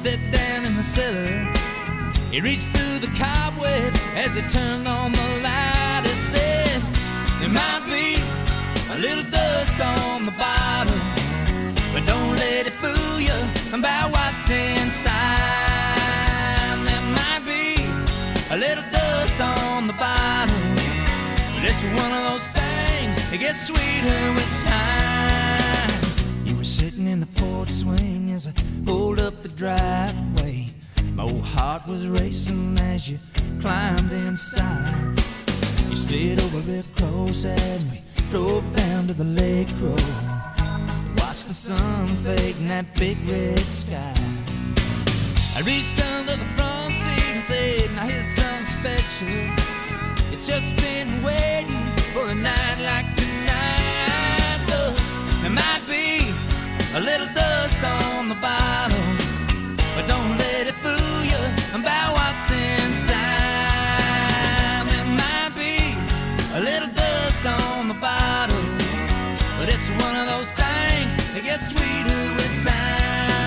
stepped down in the cellar. He reached through the cobweb as he turned on the light. He said, there might be a little dust on the bottom, but don't let it fool you about what's inside. There might be a little dust on the bottom, but it's one of those things that gets sweeter with time. You were sitting in the porch swing as I pulled up the driveway. My old heart was racing as you climbed inside. You stayed over there close as we drove down to the lake road. Watched the sun fade in that big red sky. I reached under the front seat and said, now here's something special. It's just been waiting for a night like tonight. Look, there might be a little dust on the bottom, but don't let it fool you about what's inside. There might be a little dust on the bottom, but it's one of those things that gets sweeter with time.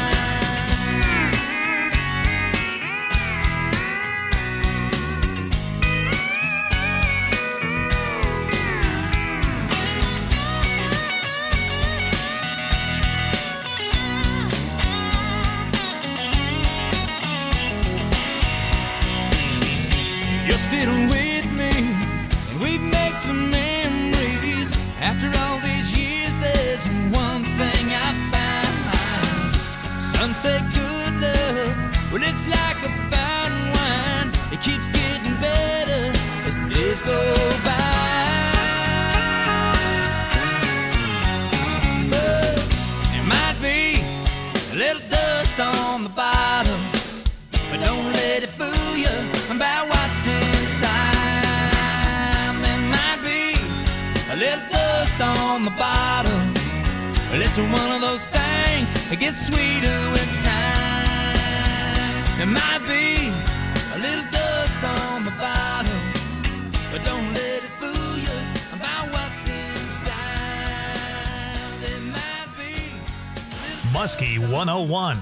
Still with me, and we've made some memories. After all these years, there's one thing I found. Some say good love, well, it's like a fine wine. It keeps getting better as the days go by. But there might be a little dust on the bottom, but don't let it fool you about what's inside. There might be a little dust on the bottom, but it's one of those things that gets sweeter with time. There might be a little dust on the bottom, but don't let it fool you about what's inside. There might be Muskie 101.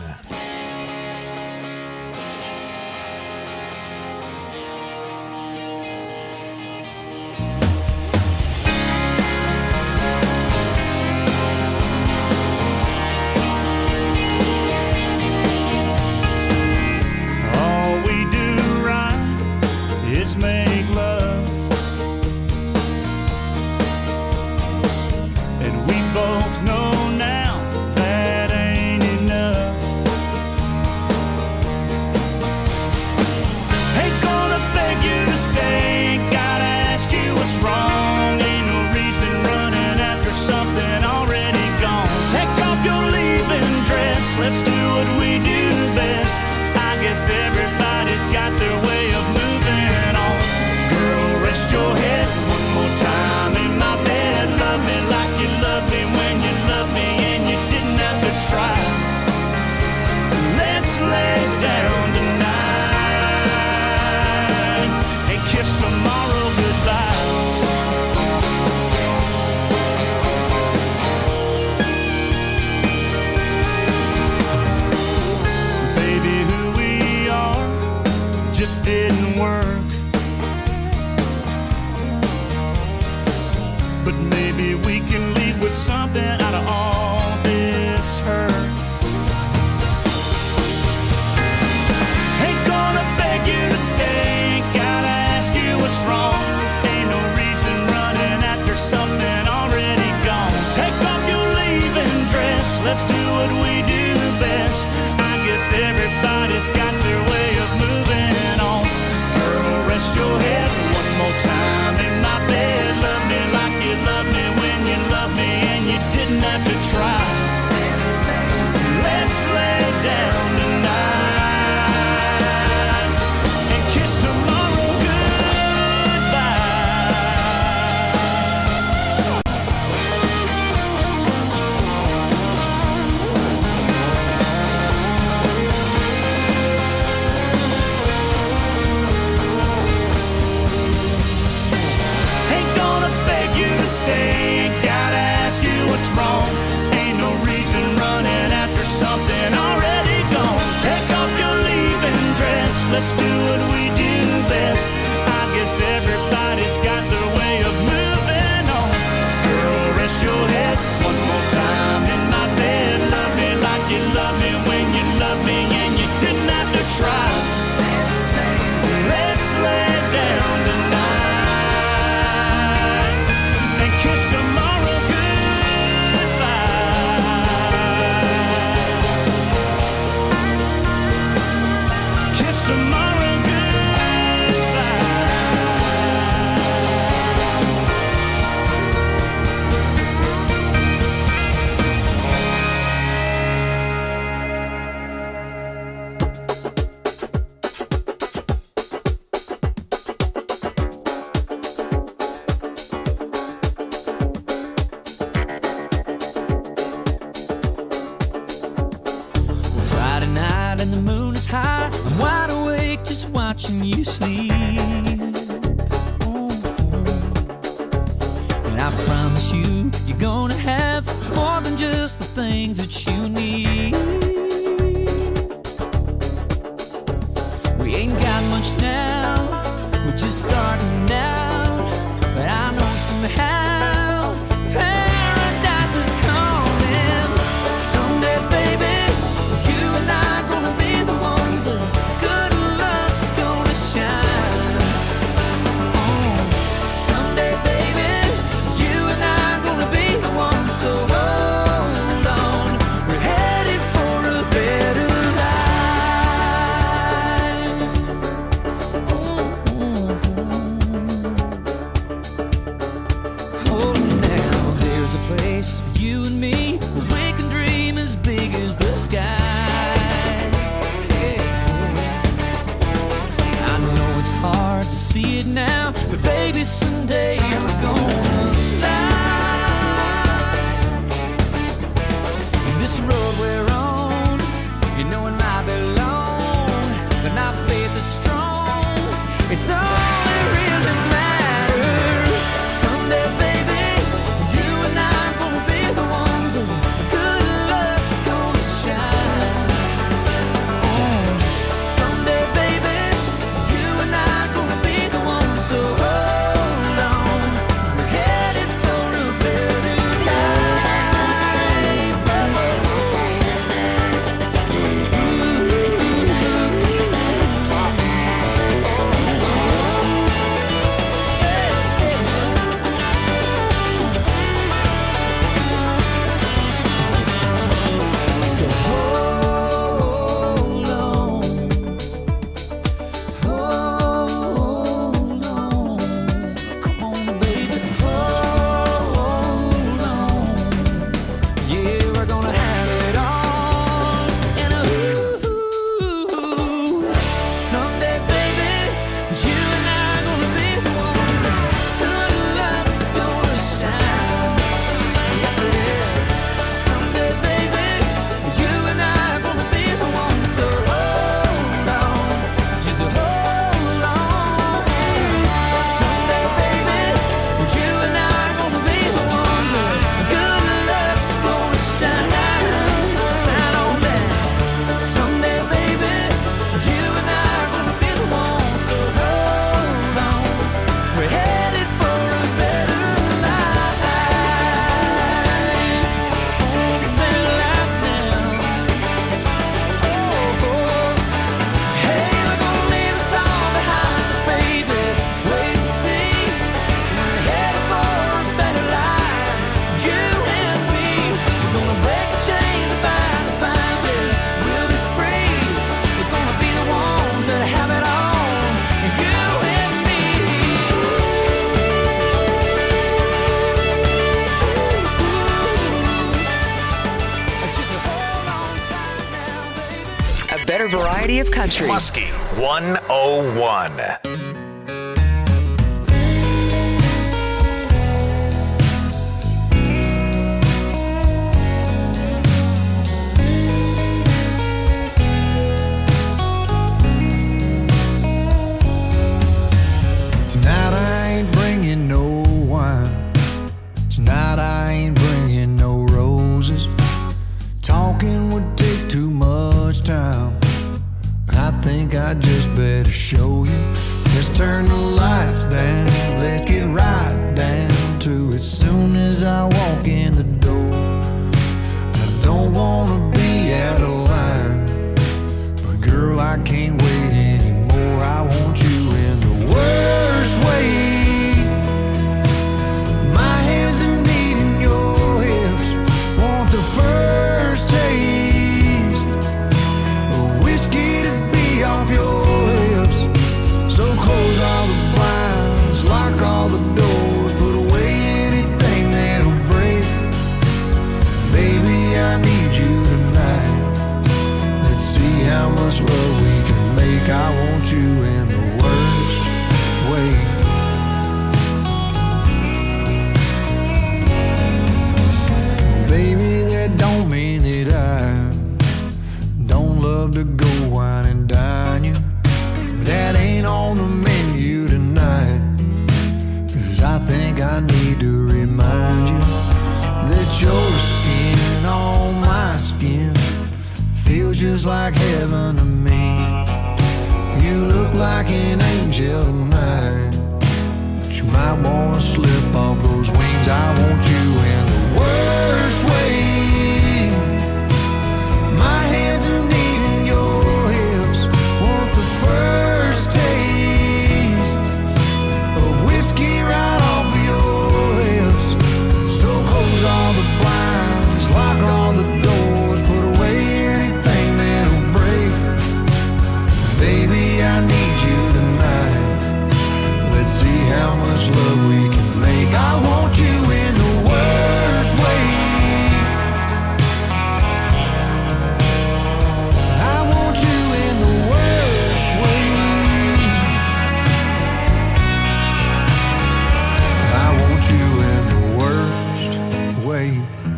Make love, and we both know now that ain't enough. Ain't gonna beg you to stay, gotta ask you what's wrong. Ain't no reason running after something already gone. Take off your leaving dress, let's do what we do best. I guess everybody's got their way of moving on. Girl, rest your head one more time in my bed. Love me like you loved me when you loved me and you didn't have to try. Let's lay down tonight and kiss tomorrow goodbye. Baby, who we are just didn't work. But maybe we can leave with something out of all this hurt. Ain't gonna beg you to stay, gotta ask you what's wrong. Ain't no reason running after something already gone. Take off your leaving dress, let's do what we do best. I guess everybody's got their way of moving on. Girl, rest your head one more time in my bed. Love me like you loved me when you loved me and you did let's do what we do best. I guess everybody's got their way of moving on. Girl, rest your head one more time in my bed. Love me like you love me when you love me, and you didn't have to try. Let's lay down tonight and kiss tomorrow goodbye. Kiss tomorrow Friday night and the moon is high. I'm wide awake just watching you sleep. And I promise you, you're gonna have more than just the things that you need. We ain't got much now, we're just starting out. But I know somehow paradise is coming. Someday, baby, you and I gonna be the ones that good luck's gonna shine. Someday, baby, you and I gonna be the ones. So hold on, we're headed for a better life. Oh, now there's a place for you and me where we can dream as big as the sky. Yeah. I know it's hard to see it now, but baby, someday we're gonna fly. And this road we're on, you know it might be long, but our faith is strong. It's all that really matters. Someday, baby, you and I gonna be the ones that good luck's gonna shine. Someday, baby, you and I gonna be the ones. So hold on, we're headed for a better life. So hold on, hold on, come on, baby, hold on. Yeah, we're gonna have it all. And someday, baby, you and I gonna be the ones. Good luck's gonna shine. Yes, it is. Someday, baby, you and I gonna be the ones. So hold on, just hold on. Someday, baby, you and I gonna be the ones. Good luck's gonna shine. Shine on down. Someday, baby, you and I gonna be the ones. So hold on, we're headed for a better life. A better life now. Hey, we're gonna leave us all behind us, baby. Wait and see. We're headed for a better life. You and me. We're gonna break the chains that bind us finally. We'll be free. We're gonna be the ones that have it all. And you and me. Just hold on tight now, baby. A better variety of country. Muskie 101. Tonight I ain't bringing no wine. Tonight I ain't bringing no roses. Talking would take too much time. I think I just better show you. Let's turn the lights down, let's get right down to it. Soon as I walk in the door, I don't wanna be out of line, but girl, I can't wait anymore. I want you in the worst way. My hands are needing your hips, want the first taste of whiskey to be off your lips. So close all the blinds, lock all the doors, put away anything that'll break. Baby, I need you tonight. Let's see how much love we can make. I want you in the worst way. Baby, that don't mean that I don't love to go wine and dine you. That ain't on the menu tonight, 'cause I think I need to remind you that your skin on my skin feels just like heaven to me. You look like an angel tonight, but you might wanna slip off those wings. I want you in the worst way. My hands are needing your hips, want the first taste of whiskey right off of your lips. So close all the blinds, lock all the doors, put away anything that'll break. Baby, I need you tonight. Let's see how much love we can make. I want you in the worst way. I want you in the worst way. I want you in the worst way.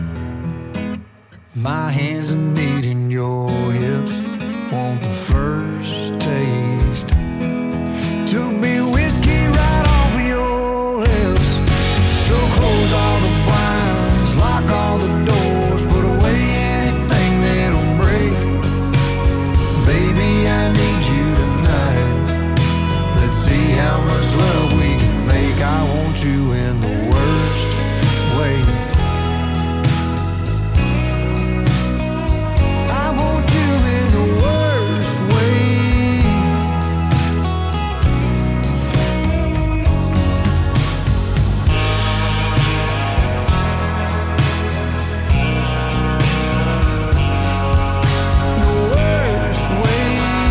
My hands are needing your hips, want the first taste to be whiskey right off of your lips. So close all the blinds, lock all the doors, put away anything that'll break. Baby, I need you tonight. Let's see how much love we can make. I want you in the worst way. I want you in the worst way. The worst way.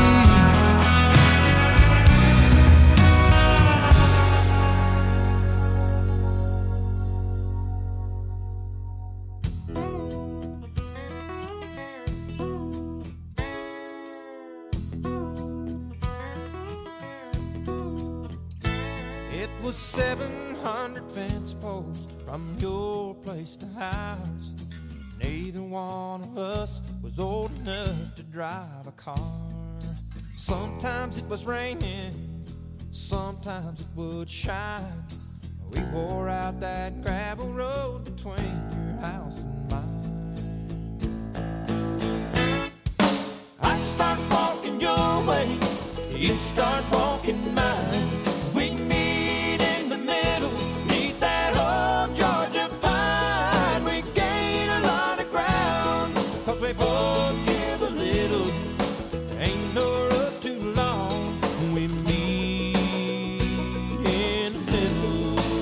It was 700 fence posts from your place to house. Neither one of us was old enough to drive a car. Sometimes it was raining, sometimes it would shine. We wore out that gravel road between your house and mine. I'd start walking your way, you'd start walking mine. We meet in the middle, meet that old Georgia pine. We gain a lot of ground, 'cause we both give a little. Ain't no road too long, we meet in the middle.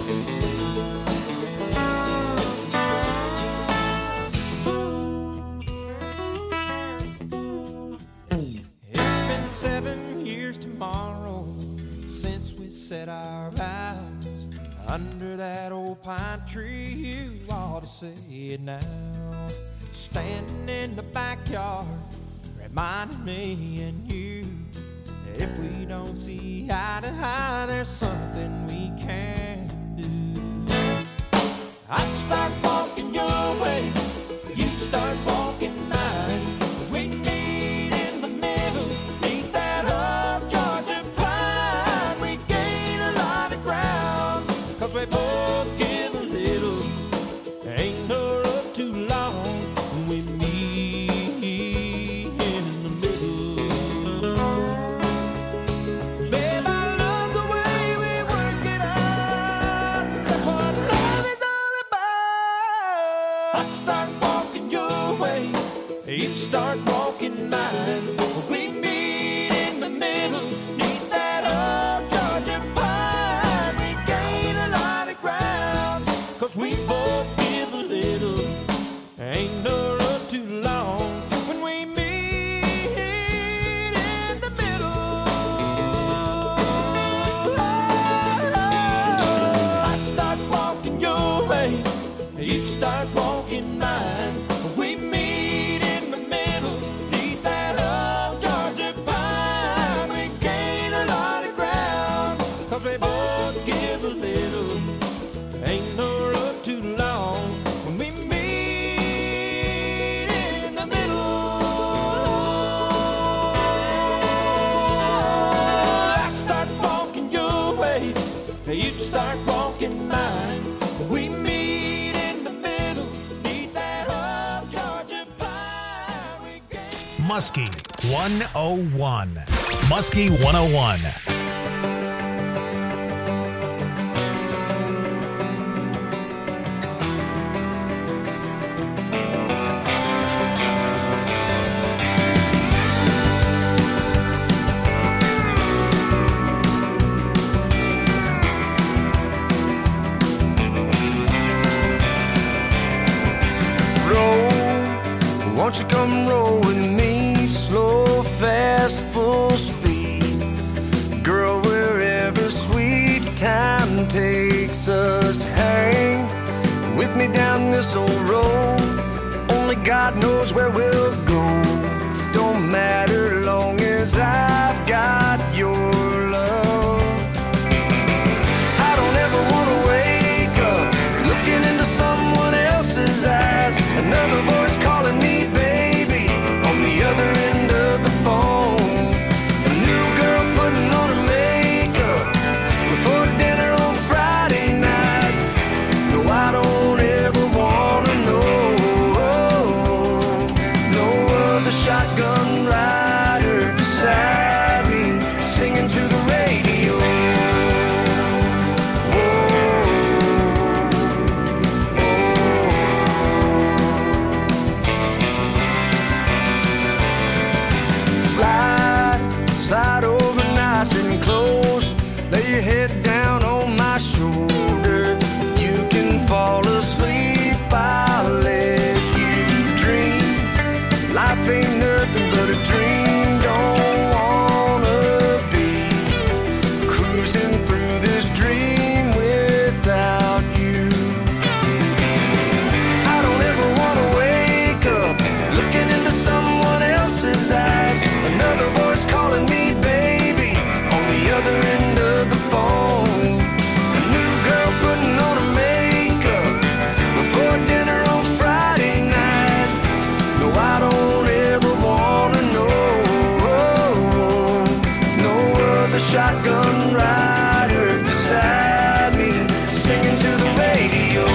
It's been 7 years tomorrow since we said our vows under that old pine tree. You ought to say it now. Standing in the backyard, reminding me and you that if we don't see eye to eye, there's something we can do. I'd start walking your way, you'd start walking mine. We meet in the middle, meet that old Georgia pine. We gain a lot of ground, 'cause we both give a little. Ain't no road too long, we meet in the middle. you'd start walking mine. We meet in the middle, eat that old Georgia pie. We Muskie 101. Muskie 101. Won't you come roll with me, slow, fast, full speed? Girl, wherever sweet time takes us, hang with me down this old road. Only God knows where we'll go. Don't matter long as I've got your love. I don't ever want to wake up looking into someone else's eyes. Another voice calling me baby on the other end of the phone. A new girl putting on her makeup before dinner on Friday night. No, I don't ever want to know. No other shotgun rider beside me singing to the radio. Slide over nice and close. Lay your head down on my shoulder. You can fall asleep, I'll let you dream. Life ain't nothing but a dream. Don't wanna be cruising through this dream without you. I don't ever wanna wake up looking into someone else's eyes. Another voice calling me baby on the other end of the phone. A new girl putting on her makeup before dinner on Friday night. No, I don't ever wanna know. No other shotgun rider beside me singing to the radio.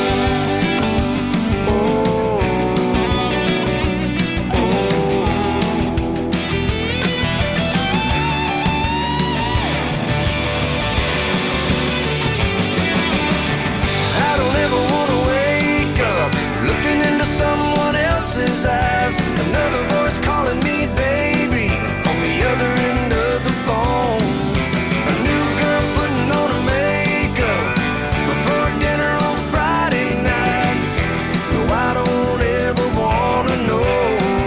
Someone else's eyes. Another voice calling me baby on the other end of the phone. A new girl putting on her makeup before dinner on Friday night. No, I don't ever wanna know.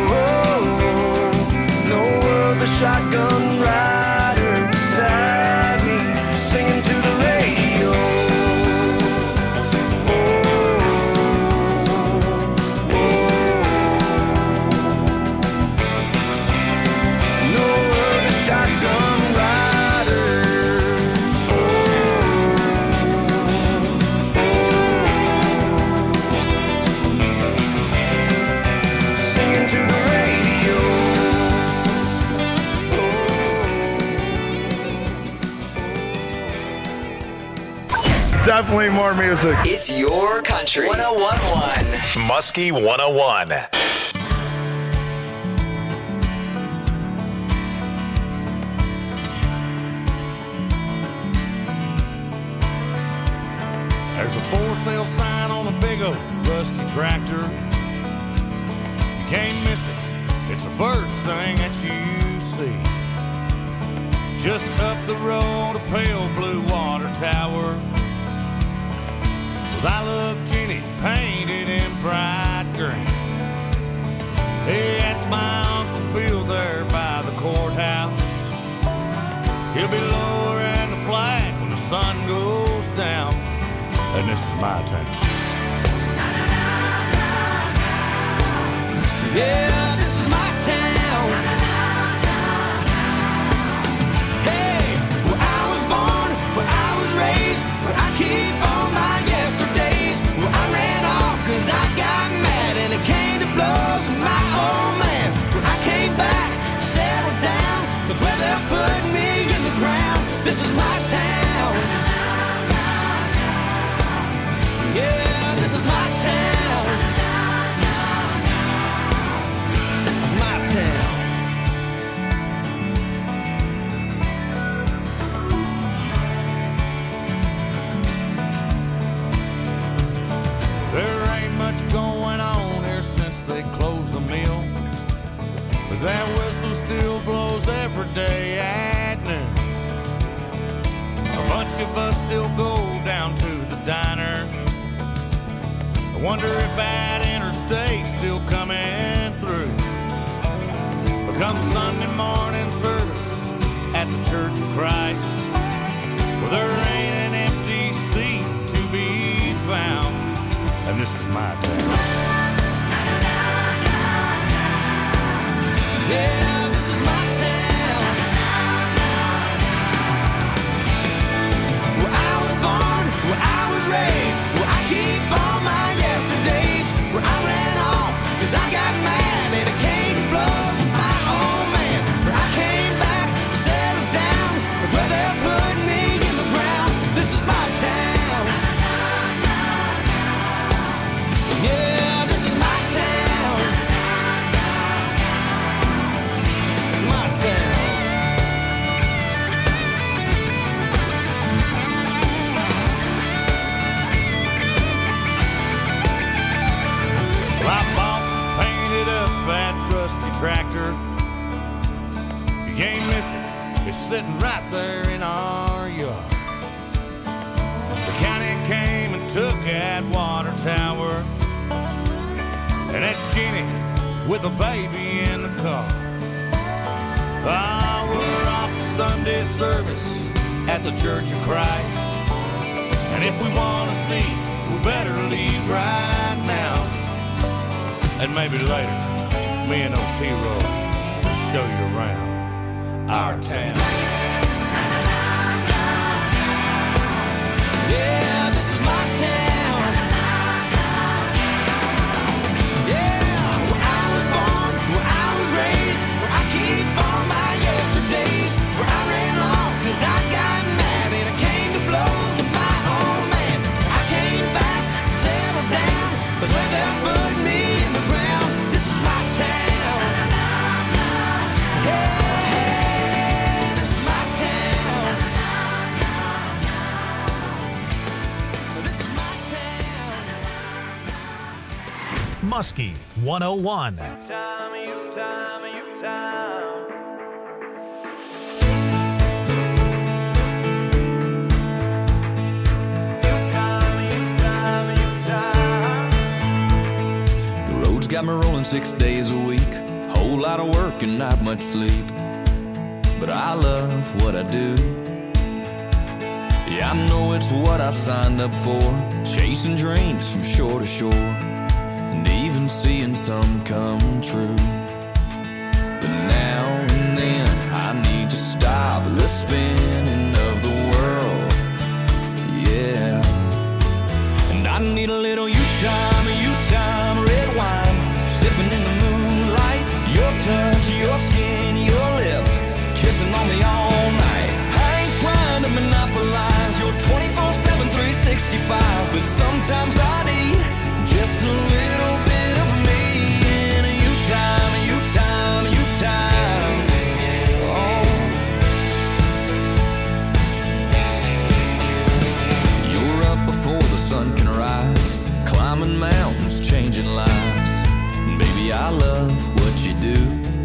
No other shotgun rider beside me singing to the radio. Definitely more music. It's your country. 101.1. Muskie 101. There's a for sale sign on a big old rusty tractor. You can't miss it. It's the first thing that you see. Just up the road, a pale blue water tower with I Love Jenny painted in bright green. Hey, that's my Uncle Bill there by the courthouse. He'll be lowering the flag when the sun goes down. And this is my town. Yeah, this is my town. Hey, where I was born, where I was raised, where I keep all my yesterdays. Where I ran off cause I got mad and it came to blows with my old man. Where I came back, settled down, that's where they're putting me in the ground. This is my town. bunch of us still go down to the diner. I wonder if that interstate's still coming through. But come Sunday morning service at the Church of Christ, well, there ain't an empty seat to be found, and this is my town. Yeah, this is my town. Where I was born, where I was raised, where I keep all my yesterdays, where I ran off, cause I got mad and it came to blows with my old man. Where I came back to settle down, where they put me in the ground. This is my town. Yeah, this is my town. My town. Well, I bought and painted up that rusty tractor. You can't miss it. It's sitting right there in our yard. The county came and took that water tower, and that's Jenny with a baby in the car. Ah, we're off to Sunday service at the Church of Christ, and if we want to see, we better leave right now. And maybe later, me and Otero will show you around our town. Yeah, this is my town. Yeah, where I was born, where I was raised, where I keep all my yesterdays, where I ran off cause I got mad and it came to blows with my old man. I came back, settled down, but where they put me in the ground. This is my town. Yeah, this is my town. This is my town. Muskie 101. The road's got me rolling 6 days a week. Whole lot of work and not much sleep. But I love what I do. Yeah, I know it's what I signed up for. Chasing dreams from shore to shore, and even seeing some come true. But now and then I need to stop the spinning of the world. Yeah, and I need a little you time, red wine, sipping in the moonlight. Your touch, your skin, your lips, kissing on me all night. I ain't trying to monopolize your 24/7, 365, but sometimes I need just a little bit of me in a you time, you time, you time. Oh, you're up before the sun can rise, climbing mountains, changing lives. Baby, I love what you do.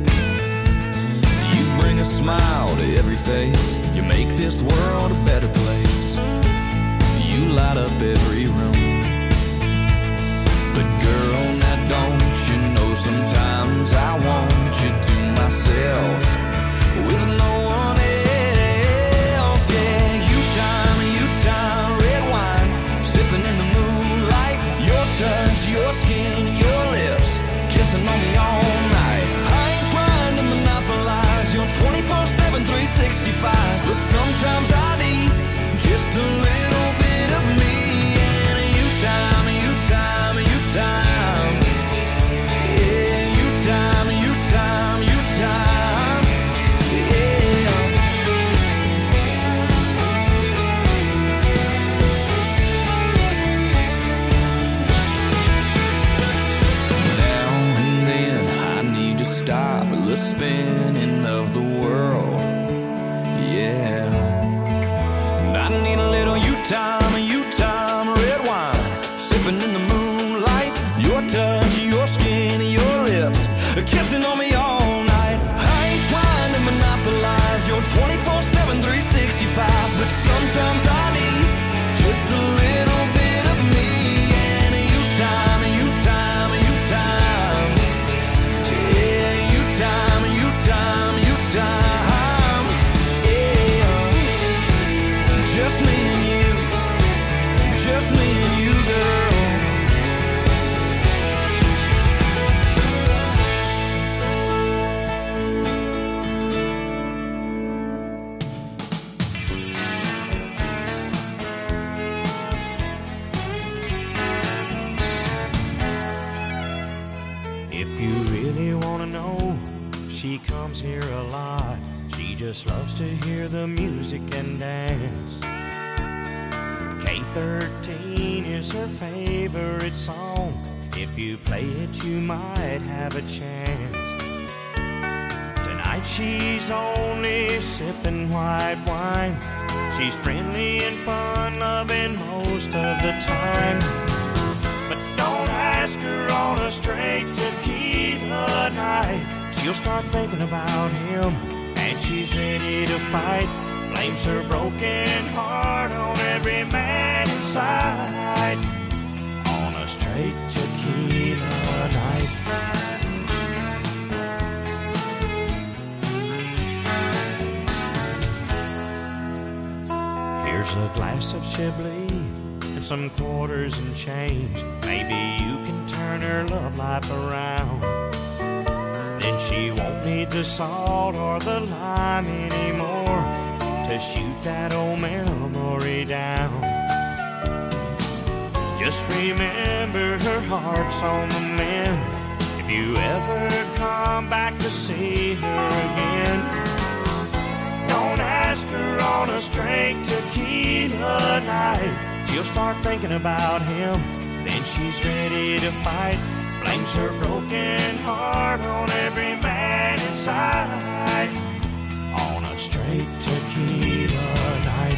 You bring a smile to every face. You make this world a better place. You light up every room. But girl, now don't you know sometimes I want you to myself with no one else. Yeah, you time, red wine, sipping in the moonlight. Your touch, your skin, your lips, kissing on me all night. I ain't trying to monopolize your 24/7, 365, but sometimes I need just a little bit of me and you time, you time, you time. Yeah, you time, you time, you time. Yeah. Now and then I need to stop the spinning of the world. Yeah, and I need a little you time, red wine, sipping in the moonlight. Your touch, your skin, your lips, kissing on me all night. I ain't trying to monopolize your 24/7, 365, but sometimes I a lot. She just loves to hear the music and dance. K13 is her favorite song. If you play it, you might have a chance. Tonight she's only sipping white wine. She's friendly and fun-loving most of the time. But don't ask her on a straight tequila night. She'll start thinking about him, and she's ready to fight. Blames her broken heart on every man inside. On a straight tequila night. Here's a glass of Chablis and some quarters and change. Maybe you can turn her love life around. Then she won't need the salt or the lime anymore to shoot that old memory down. Just remember her heart's on the mend. If you ever come back to see her again, don't ask her on a straight tequila night. She'll start thinking about him, then she's ready to fight. Blames her broken heart on every man inside. On a straight tequila night.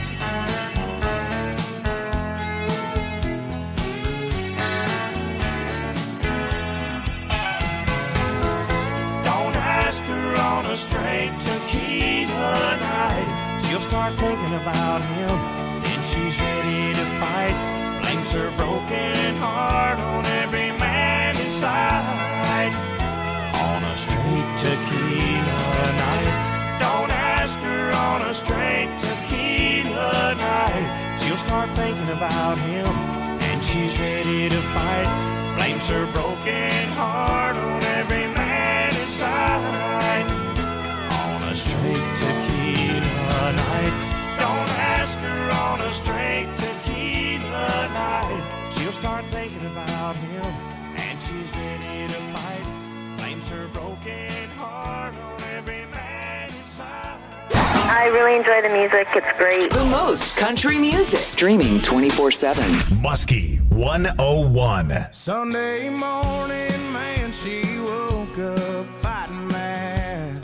Don't ask her on a straight tequila night. She'll start thinking about him, then she's ready to fight. Blames her broken heart on every man inside. On a straight tequila night. Don't ask her on a straight tequila night. She'll start thinking about him, and she's ready to fight. Blames her broken heart on every man inside. On a straight tequila night. Don't ask her on a straight tequila night. She'll start thinking about him, and she's ready to fight. Blames her broken heart on every man inside. I really enjoy the music. It's great. The most country music. Streaming 24/7. Muskie 101. Sunday morning, man, she woke up fighting mad,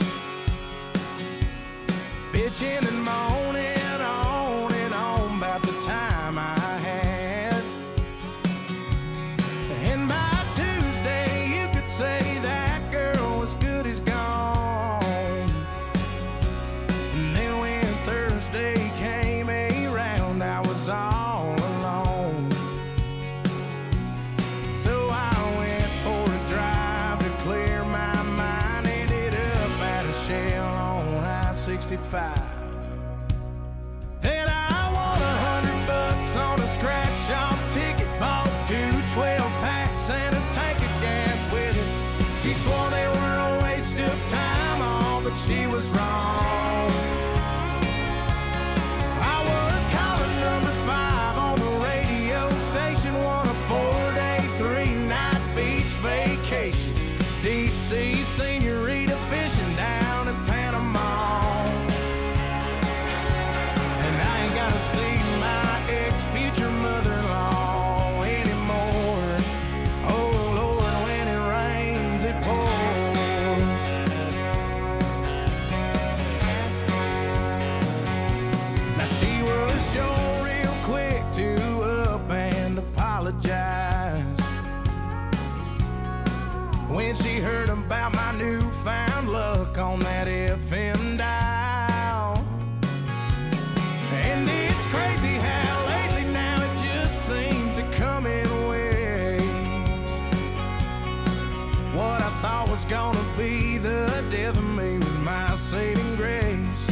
bitching and moaning on and on about the time I had. And by Tuesday, you could say that girl was good as gone. And then when Thursday came around, I was all alone. So I went for a drive to clear my mind. Ended up at a Shell on I-65. Then I won $100 on a scratch-off ticket. Bought 2 12-packs and a tank of gas with it. She swore they were a waste of time, all, but she was wrong. I was calling number 5 on the radio station. Won a 4-day, 3-night beach vacation. Deep sea senorita fishing down in Panama. And I ain't gotta see my ex-future mother-in-law anymore. Oh Lord, when it rains, it pours. Now she was sure real quick to up and apologize when she heard about my newfound luck on that FM dial. And it's crazy how lately now it just seems to come in waves. What I thought was gonna be the death of me was my saving grace.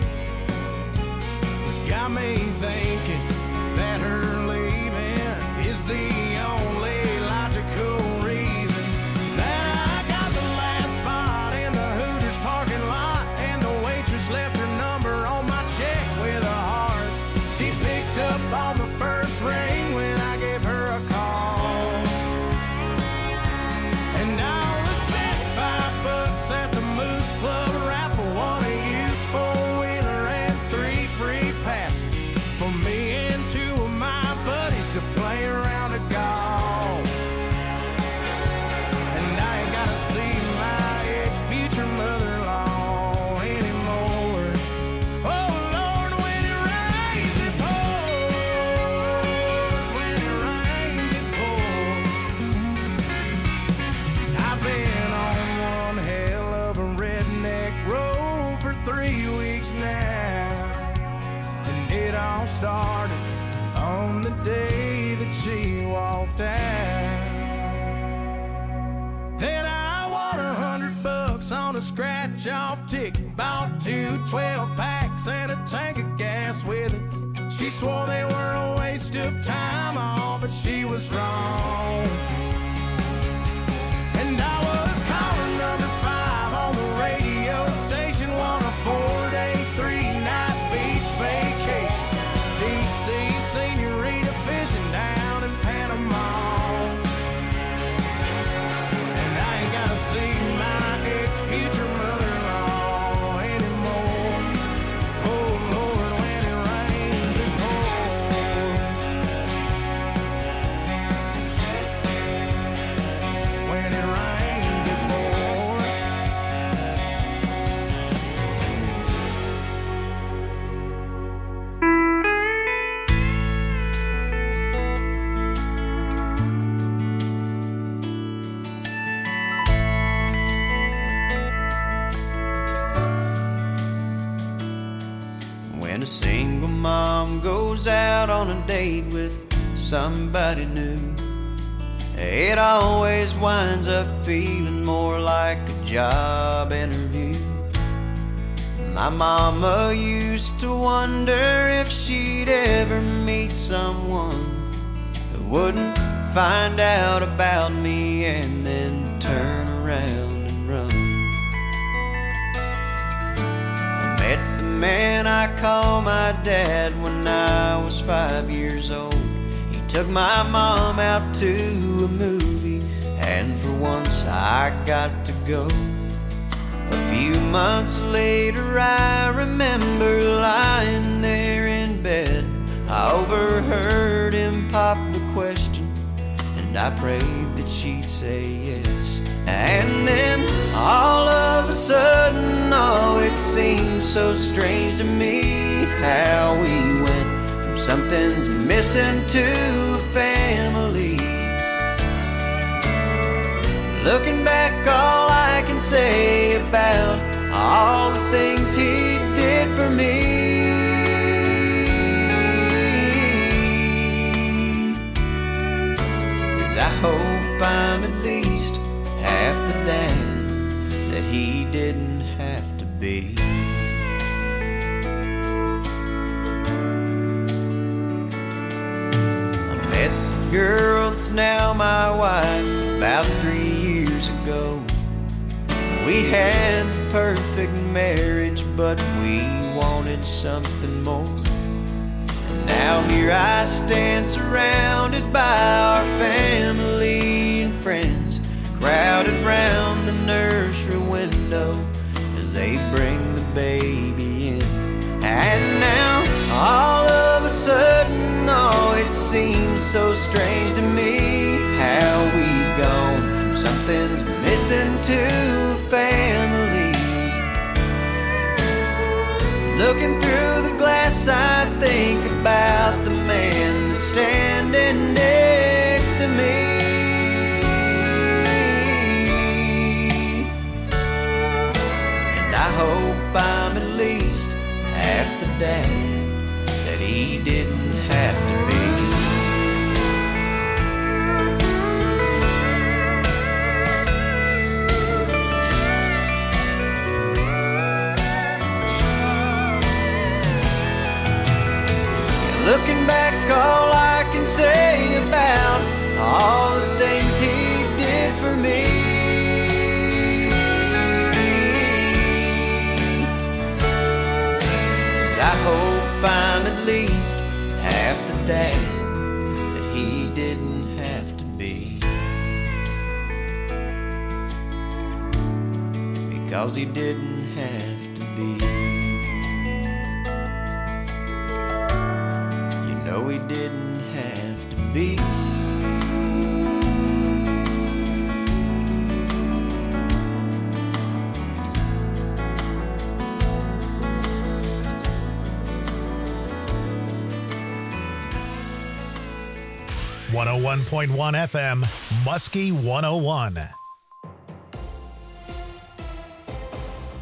It's got me thinking that her leaving is the only logical reason that I got the last spot in the Hooters parking lot, and the waitress left her number on my check with a heart. She picked up on the first ring when I gave her a call. And I only spent $5 at the Moose Club raffle 3 weeks now, and it all started on the day that she walked out. Then I won $100 on a scratch-off ticket, bought 2 12-packs and a tank of gas with it. She swore they were a waste of time, all, but she was wrong. And I was caller number 5 on the radio station, won a 4-day, 3-night beach vacation, deep sea senorita fishing down in Panama. And I ain't gotta see my ex-future mother-in-law anymore. Oh Lord, when it rains it pours. When it rains it pours. When a single mom goes out on a date with somebody new, it always winds up feeling more like a job interview. My mama used to wonder if she'd ever meet someone who wouldn't find out about me and then turn around and run. I met the man I call my dad when I was 5 years old. He took my mom out to a movie, and for once I got to go. A few months later I remember lying there in bed. I overheard him pop the question, and I prayed that she'd say yes. And then all of a sudden, oh, it seemed so strange to me how we went from something's missing to a family. Looking back, all I can say about all the things he did for me is I hope I'm at least half the dad that he didn't have to be. I met the girl that's now my wife about 3 years ago. We had the perfect marriage, but we wanted something more. And now here I stand surrounded by our family and friends, crowded round the nursery window as they bring the baby in. And now all of a sudden, oh, it seems so strange to me how we've gone from something's missing to a family. Looking through the glass, I think about the man that's standing next to me. And I hope I'm at least half the dad that he didn't have to be. Looking back, all I can say about all the things he did for me is I hope I'm at least half the dad that he didn't have to be, because he didn't have to be. No, he didn't have to be. .1 FM, Muskie 101.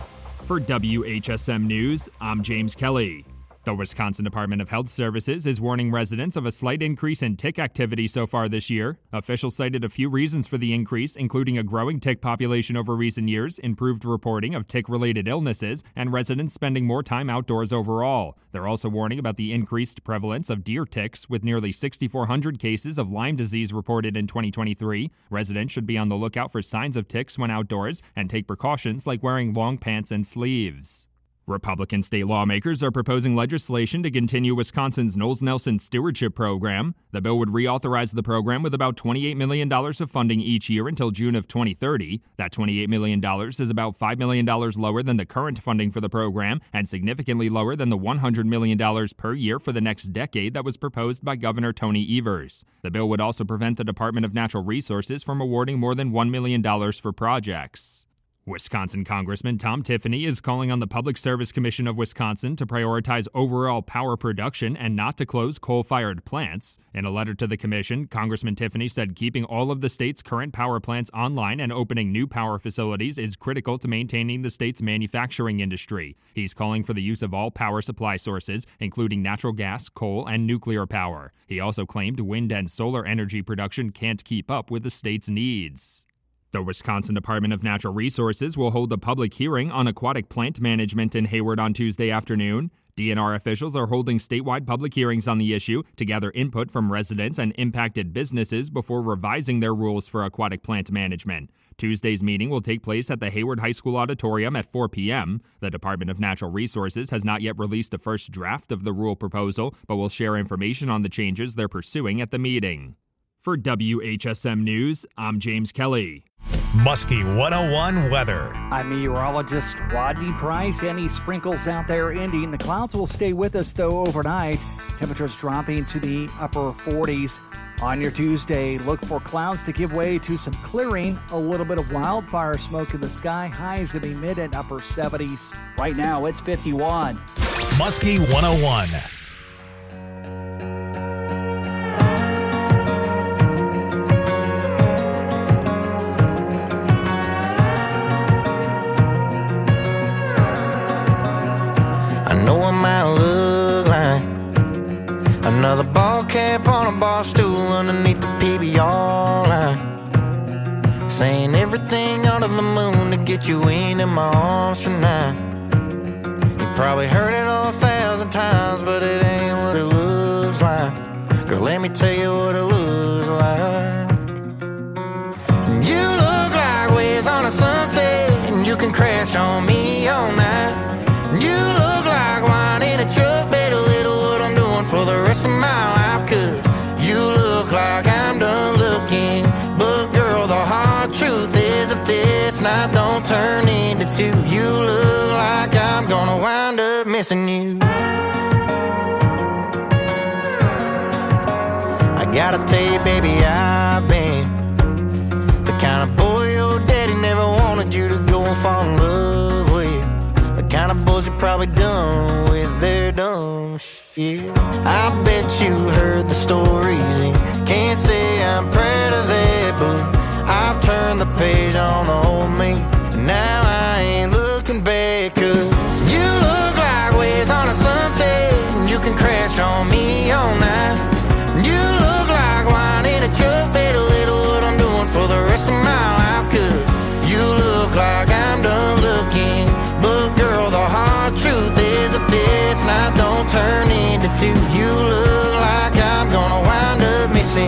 For WHSM News, I'm James Kelly. The Wisconsin Department of Health Services is warning residents of a slight increase in tick activity so far this year. Officials cited a few reasons for the increase, including a growing tick population over recent years, improved reporting of tick-related illnesses, and residents spending more time outdoors overall. They're also warning about the increased prevalence of deer ticks, with nearly 6,400 cases of Lyme disease reported in 2023. Residents should be on the lookout for signs of ticks when outdoors and take precautions like wearing long pants and sleeves. Republican state lawmakers are proposing legislation to continue Wisconsin's Knowles Nelson Stewardship Program. The bill would reauthorize the program with about $28 million of funding each year until June of 2030. That $28 million is about $5 million lower than the current funding for the program and significantly lower than the $100 million per year for the next decade that was proposed by Governor Tony Evers. The bill would also prevent the Department of Natural Resources from awarding more than $1 million for projects. Wisconsin Congressman Tom Tiffany is calling on the Public Service Commission of Wisconsin to prioritize overall power production and not to close coal-fired plants. In a letter to the commission, Congressman Tiffany said keeping all of the state's current power plants online and opening new power facilities is critical to maintaining the state's manufacturing industry. He's calling for the use of all power supply sources, including natural gas, coal, and nuclear power. He also claimed wind and solar energy production can't keep up with the state's needs. The Wisconsin Department of Natural Resources will hold a public hearing on aquatic plant management in Hayward on Tuesday afternoon. DNR officials are holding statewide public hearings on the issue to gather input from residents and impacted businesses before revising their rules for aquatic plant management. Tuesday's meeting will take place at the Hayward High School Auditorium at 4 p.m. The Department of Natural Resources has not yet released a first draft of the rule proposal, but will share information on the changes they're pursuing at the meeting. For WHSM News, I'm James Kelly. Muskie 101 weather. I'm meteorologist Rodney Price. Any sprinkles out there ending. The clouds will stay with us, though, overnight. Temperatures dropping to the upper 40s. On your Tuesday, look for clouds to give way to some clearing. A little bit of wildfire smoke in the sky. Highs in the mid and upper 70s. Right now, it's 51. Muskie 101. Another ball cap on a bar stool underneath the PBR line, saying everything under the moon to get you into my arms tonight. You probably heard it 1,000 times, but it ain't what it looks like. Girl, let me tell you what it looks like. You look like waves on a sunset, and you can crash on me all night. You look like wine in a truck, better little what I'm doing for the rest of my life. Cause you look like I'm done looking, but girl, the hard truth is if this night don't turn into two, you look like I'm gonna wind up missing you. I gotta tell you, baby, I've been the kind of boy your daddy never wanted you to go and fall in love with. The kind of boys you're probably done with their dumb shit. I bet you heard the stories and can't say I'm proud of that, but I've turned the page on the old me, and now I ain't looking back. Cause you look like waves on a sunset, and you can crash on me all night. You look like wine in a truck, better little what I'm doing for the rest of my life. Cause you look like I'm done looking, but girl, the hard truth is if this night don't turn into two, you look like I'm gonna wind up missing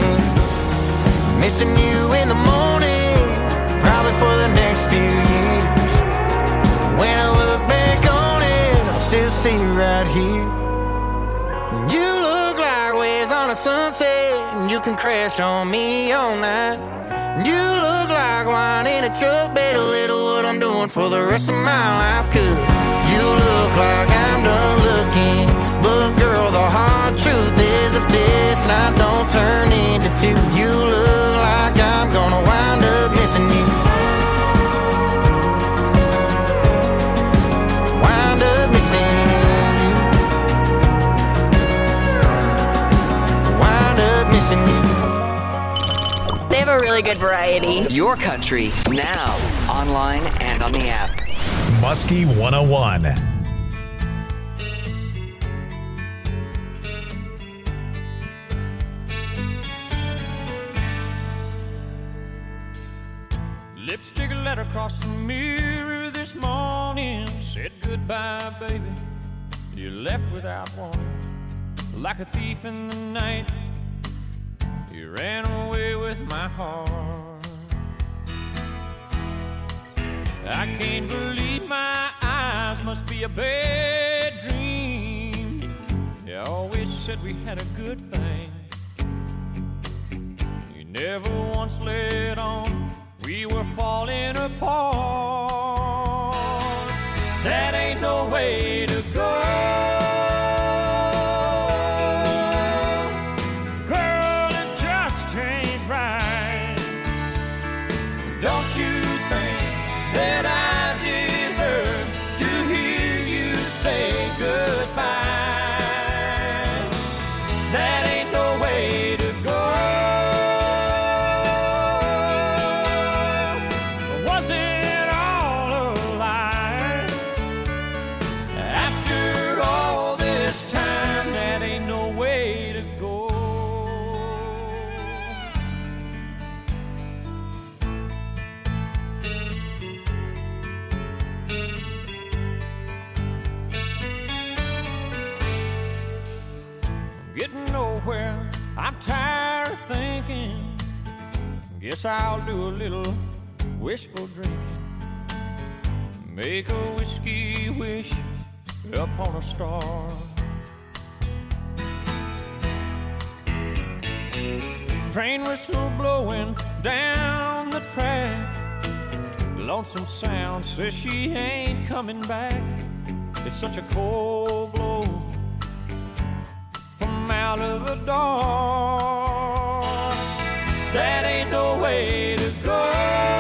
you in the morning, probably for the next few years. When I look back on it, I'll still see you right here. You look like waves on a sunset, and you can crash on me all night. You look like wine in a truck, better little what I'm doing for the rest of my life. Cause you look like I'm done looking, but girl, the hard truth is if this night don't turn into two, you look like I'm gonna wind up missing you. Wind up missing you. Wind up missing you. They have a really good variety. Your country, now, online and on the app. Muskie 101. Lipstick letter across the mirror this morning said goodbye, baby. You left without warning, like a thief in the night. You ran away with my heart. I can't believe my eyes, must be a bad dream. You always said we had a good thing. You never once let on we were falling apart. That ain't no way to go. Girl, it just ain't right. Don't you think that I deserve to hear you say goodbye? That ain't no way to go. Was it all a lie? After all this time, that ain't no way to go. Getting nowhere, I'm tired of thinking. Guess I'll do a little wishful drinking. Make a whiskey wish upon a star. Train whistle blowing down the track. Lonesome sound says she ain't coming back. It's such a cold blow from out of the dark. That ain't no way to go.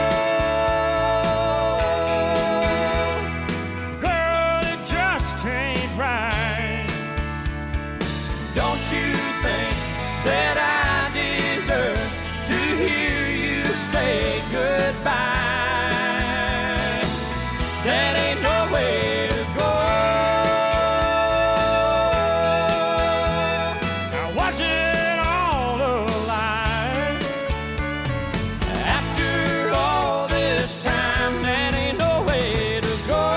Girl, it just ain't right. Don't you think that I deserve to hear you say goodbye? That ain't no way to go. Now was it all a lie? After all this time, that ain't no way to go.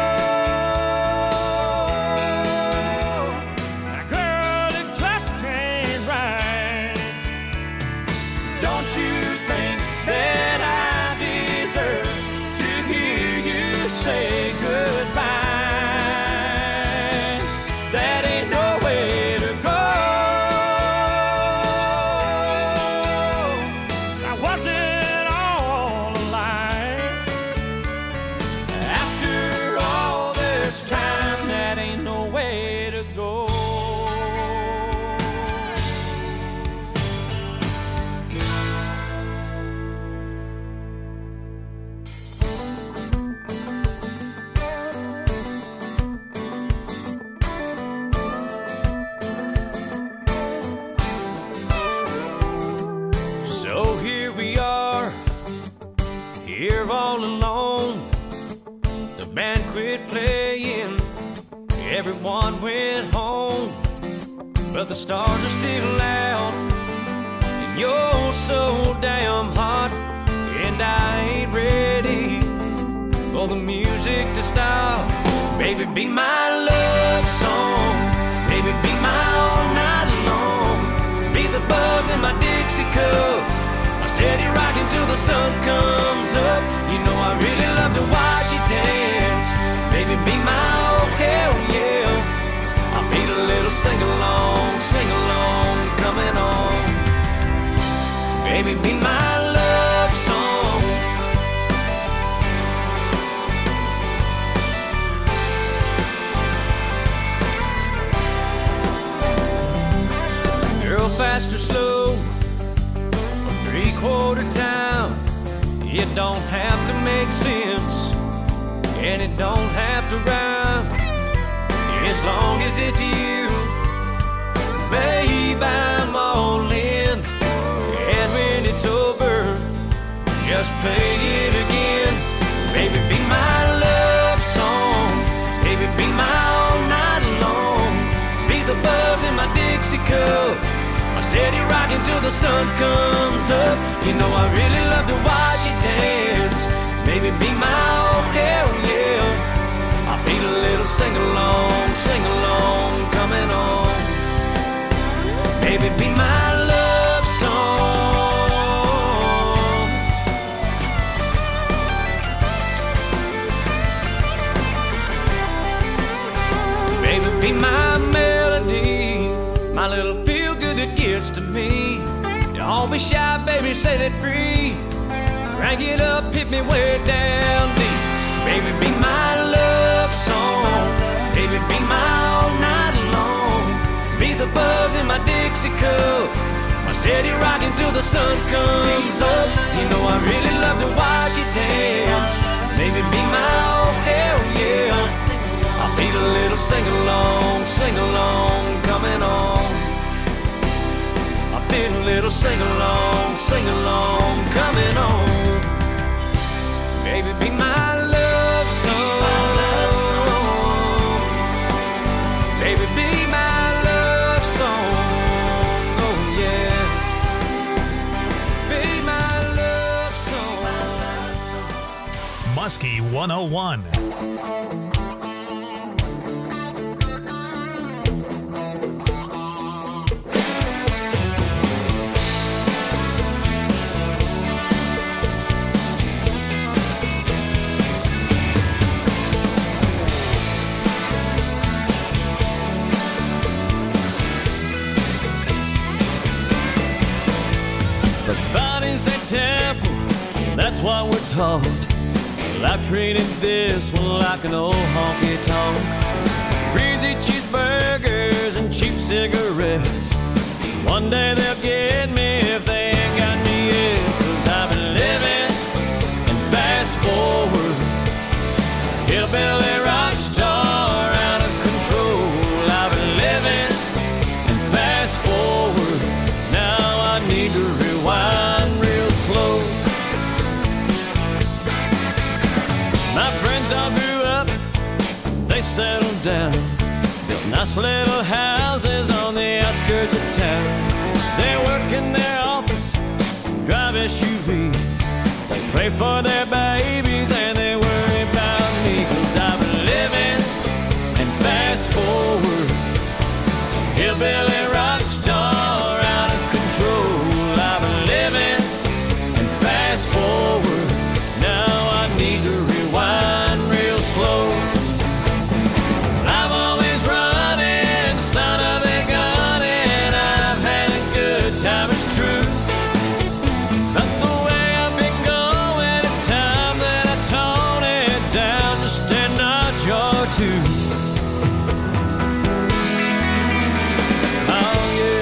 Now girl, it just ain't right. Don't you think that I deserve to hear you say goodbye? That ain't no way to go. Now was it all a lie? After all this time, that ain't no way to go. So here we are, here all alone. The band quit playing, everyone went home. But the stars are still out, and you're so damn hot. And I ain't ready for the music to stop. Baby, be my love song. Baby, be my all night long. Be the buzz in my Dixie cup, my steady rocking till the sun comes up. You know I really love to watch you dance. Baby, be my oh hell yeah. I feel a little sing along coming on. Baby, be my love song. Girl, fast or slow, or three-quarter time, it don't have to make sense, and it don't have to rhyme, as long as it's you. Babe, I'm all in, and when it's over, just play it again. Baby, be my love till the sun comes up. You know I really love to watch you dance. Baby, be my oh hell yeah. I feel a little sing-along coming on. Baby, be my love song. Baby, be my melody, my little feel-good that gets to me. Don't be shy, baby, set it free. Crank it up, hit me way down deep. Baby, be my love song. Baby, be my all night long. Be the buzz in my Dixie cup, my steady rocking till the sun comes up. You know I really love to watch you dance. Baby, be my oh hell yeah. I feel a little sing-along coming on. I feel a little sing-along coming on. Baby, be my love song. Baby, be my love song. Oh yeah. Be my love song. Muskie 101. Body's a temple, that's what we're taught. Well, I've treated this one like an old honky-tonk. Greasy cheeseburgers and cheap cigarettes. One day they'll get me if they ain't got me yet. 'Cause I've been living and fast forward, hillbilly rock star out of control. I've been living and fast forward, now I need to rewind real slow. My friends all grew up, they settled down, built nice little houses on the outskirts of town. They work in their office, drive SUVs, they pray for their babies and they worry about me. 'Cause I've been living and fast forward, hillbilly rock star out of control. I've been living and fast forward, now I need to rewind real slow. I'm always running, son of a gun, and I've had a good time, it's true. But the way I've been going, it's time that I tone it down just a notch or two. Oh yeah.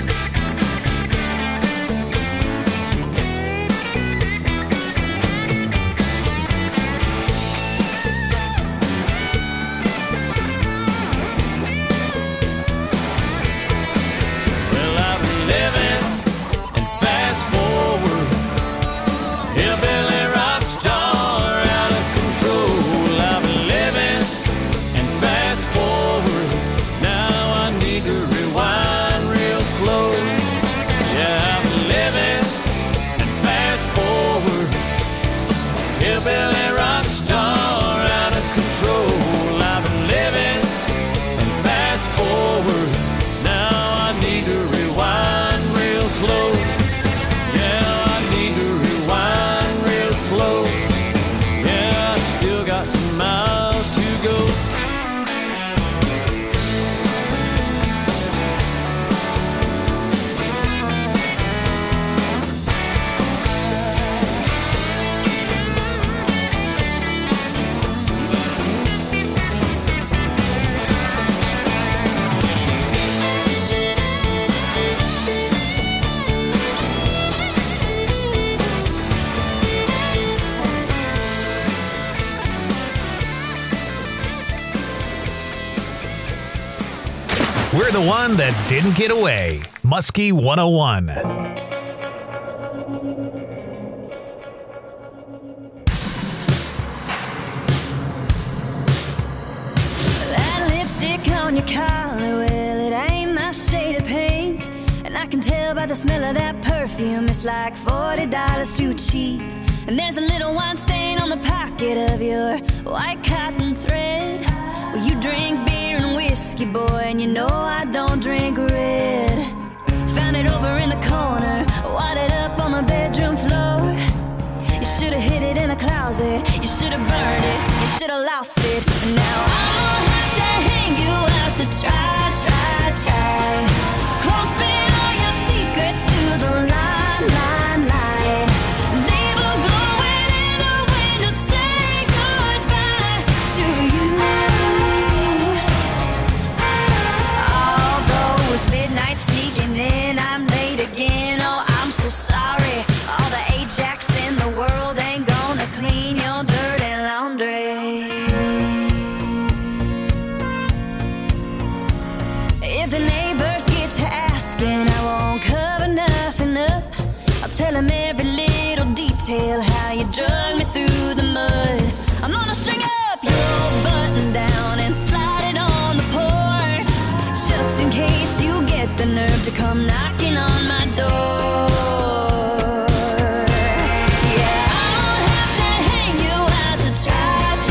Well, I've been living and fast forward, hillbilly rock star out of control. I've been living and fast forward, now I need to rewind real slow. Yeah, I've been living and fast forward, hillbilly rock star out of control. I've been living and fast forward, now I need to rewind real slow. Yeah, I need to rewind real slow. Yeah, I still got some miles to go. We're the one that didn't get away. Muskie 101. That lipstick on your collar, well, it ain't my shade of pink. And I can tell by the smell of that perfume, it's like $40 too cheap. And there's a little wine stain on the pocket of your white cotton thread. Well, you drink beer and whiskey, boy, and you know I don't drink red. Found it over in the corner, wadded up on the bedroom floor. You should have hid it in a closet, you should have burned it, you should have lost it. And now I'll have to hang you out to try. Close bin all your secrets to the line. Leave a glowing in the wind to say goodbye to you. Although it's midnight sneaking in, I'm late again. Oh, I'm so sorry. All the Ajax in the world ain't gonna clean your dirty laundry. If the neighbors get to asking, I won't cover nothing up. I'll tell them every little detail, how you drug me through the mud. I'm gonna string up your old button down and slide it on the porch, just in case you get the nerve to come knocking on my door. Yeah, I'll have to hang you out to try.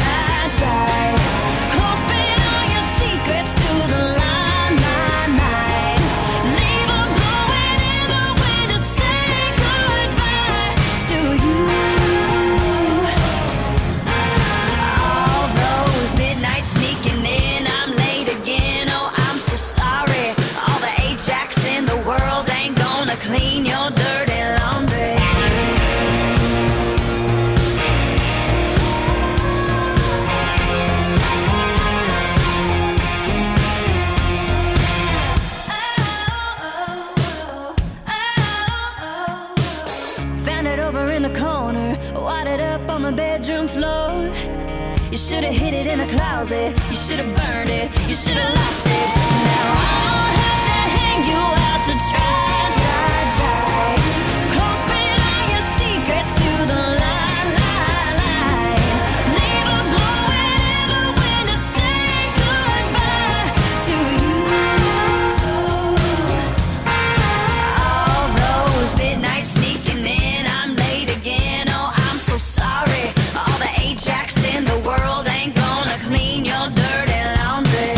Close bin all your secrets to the line. Leave a glowing in the wind to say goodbye to you. Although it's midnight sneaking in, I'm late again. Oh, I'm so sorry. All the Ajax in the world ain't gonna clean your dirty laundry. Found it over in the corner, wadded up on the bedroom floor. You should have hid it in a closet, you should have burned it, you should have lost it. Now I'll have to hang you out to try. Close bin all your secrets to the line. Leave a glowing in the wind to say goodbye to you. Although it's midnight sneaking in, I'm late again. Oh, I'm so sorry. All the Ajax in the world ain't gonna clean your dirty laundry.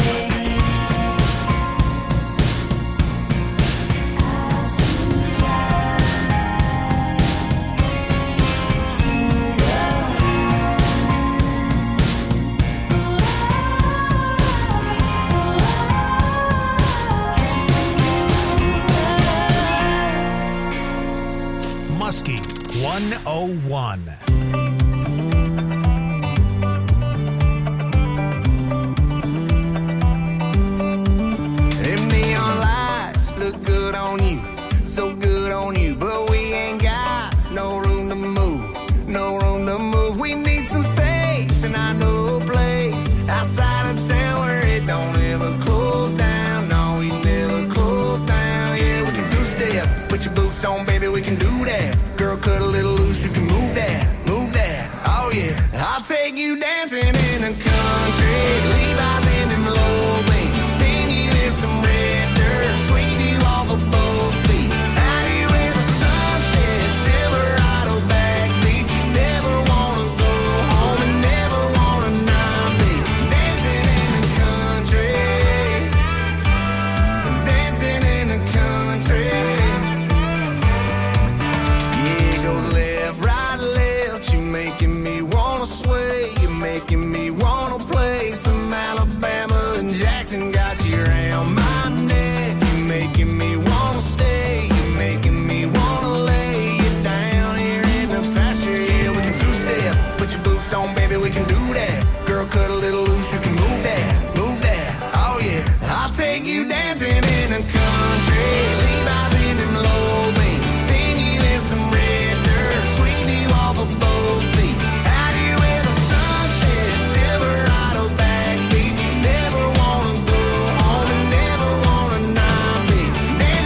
Muskie 101. Them neon lights look good on you, so good on you, but we ain't got no room to move, no room to move. We need some space, and I know a place outside of town where it don't ever close down. No, we never close down. Yeah, we can two-step, put your boots on, baby, we can do that. Girl, cut a little loose, you can move that. Oh yeah, I'll take you dancing in the country, Levi's in them low beams, spin you in some red dirt, sweep you off of both feet, out here where the sun sets, Silverado backbeat. You never wanna go home and never wanna not be dancing in the country, dancing in the country. Yeah, it goes left, right, left. You're making me wanna sway. You're making me wanna play some Alabama and Jackson. Got you around my neck. You're making me wanna stay. You're making me wanna lay you down here in the pasture. Yeah, we can two-step. Put your boots on, baby, we can do that. Girl, cut a little loose, you can move that. Oh yeah, I'll take you dancing in the country, Levi's in them low beams, spin you in some red dirt, sweep you off of both feet, out here where the sun sets, Silverado backbeat. You never wanna go home and never wanna not be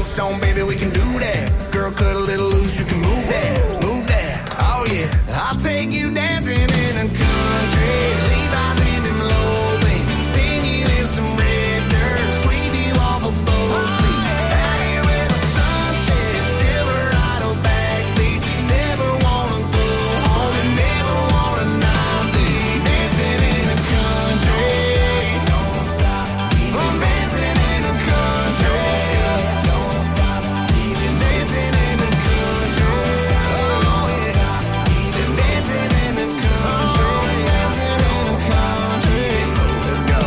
boots on, baby, we can do that. Girl, cut a little loose, you can move that, move that. Oh yeah, I'll take you dancing in the country. Levi's in them low beams, spin you in some red dirt, sweep you off a boat feet. Out here where the sun sets, Silverado back beach. You never wanna go home, you never wanna not be dancing in the country. Don't stop, keep dancing in the country. Don't stop, keep dancing in the country. Oh yeah, keep dancing in the country. Dancing in the country. Let's go.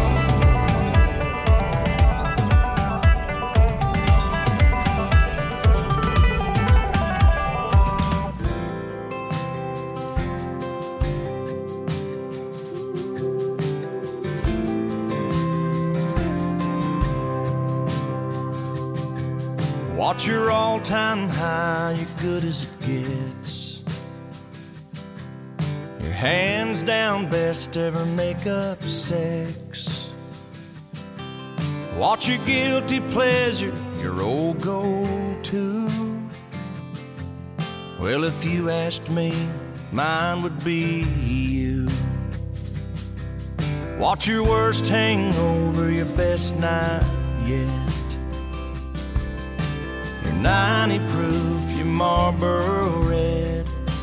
Watch your all-time high, you're good as it gets. Your hands down best ever make-up sex. Watch your guilty pleasure, your old go-to. Well, if you asked me, mine would be you. Watch your worst hangover, your best night yet. 90 proof, your Marlboro Red.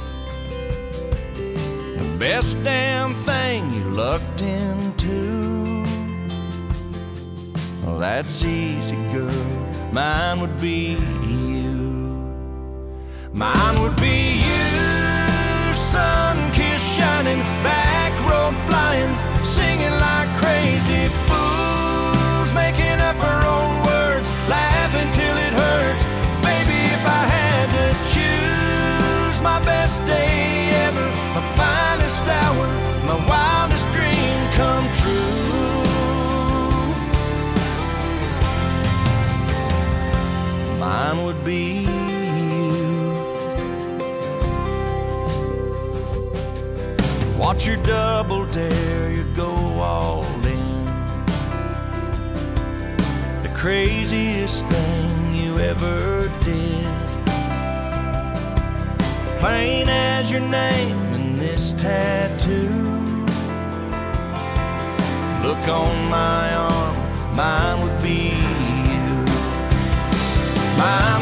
The best damn thing you lucked into. Well, that's easy, girl. Mine would be you. Mine would be you. Sun kiss shining, back road flying, singing like crazy fools, making up our own words, laughing till it hurts. If I had to choose my best day ever, my finest hour, my wildest dream come true, mine would be you. Watch your double dare, you go all in. The craziest thing you ever did. Plain as your name and this tattoo. Look on my arm, mine would be you. Mine